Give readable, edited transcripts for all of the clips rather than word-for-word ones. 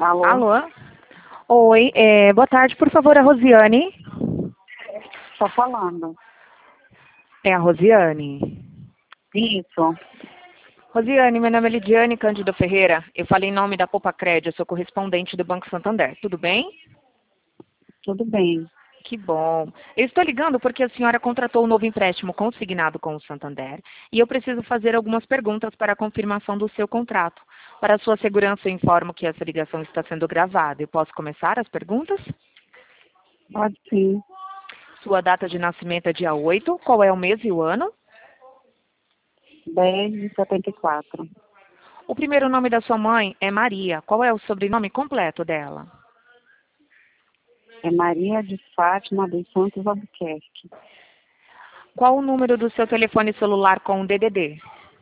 Alô? Alô? Oi, boa tarde, por favor, a Rosiane. Tô falando. É a Rosiane? Isso. Rosiane, meu nome é Lidiane Cândido Ferreira. Eu falei em nome da Poupa Crédito, eu sou correspondente do Banco Santander. Tudo bem? Tudo bem. Que bom. Eu estou ligando porque a senhora contratou um novo empréstimo consignado com o Santander e eu preciso fazer algumas perguntas para a confirmação do seu contrato. Para a sua segurança, eu informo que essa ligação está sendo gravada. Eu posso começar as perguntas? Pode sim. Sua data de nascimento é dia 8. Qual é o mês e o ano? 10 de 74. O primeiro nome da sua mãe é Maria. Qual é o sobrenome completo dela? É Maria de Fátima dos Santos Albuquerque. Qual o número do seu telefone celular com o DDD?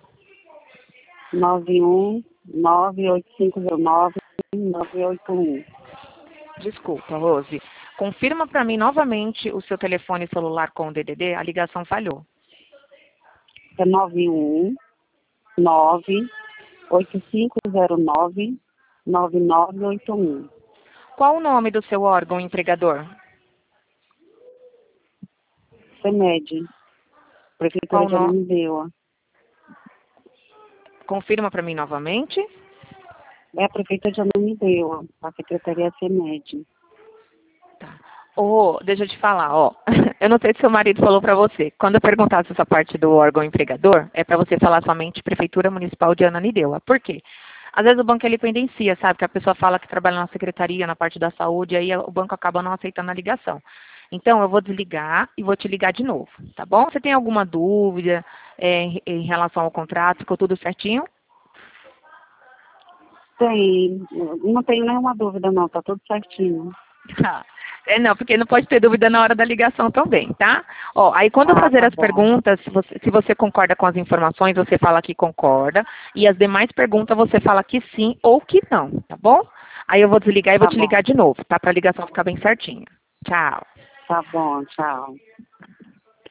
91-98509-981. Desculpa, Rose. Confirma para mim novamente o seu telefone celular com o DDD. A ligação falhou. É 91-98509-9981. Qual o nome do seu órgão empregador? CEMED. Prefeitura Qual o de nome? Ananindeua. Confirma para mim novamente. É a Prefeitura de Ananindeua. A Secretaria CEMED. Tá. Deixa eu te falar, ó. Eu não sei se seu marido falou para você. Quando eu perguntasse essa parte do órgão empregador, é para você falar somente Prefeitura Municipal de Ananindeua. Por quê? Às vezes o banco ele pendencia, sabe? Que a pessoa fala que trabalha na secretaria, na parte da saúde, aí o banco acaba não aceitando a ligação. Então, eu vou desligar e vou te ligar de novo, tá bom? Você tem alguma dúvida em relação ao contrato? Ficou tudo certinho? Tem. Não tenho nenhuma dúvida, não. Tá tudo certinho. Tá. Não, porque não pode ter dúvida na hora da ligação também, tá? Ó, aí quando eu Ah, fazer tá as bom. perguntas, se você concorda com as informações, você fala que concorda. E as demais perguntas você fala que sim ou que não, tá bom? Aí eu vou desligar e vou Tá te bom. ligar de novo, tá? Pra ligação ficar bem certinha. Tchau. Tá bom, tchau.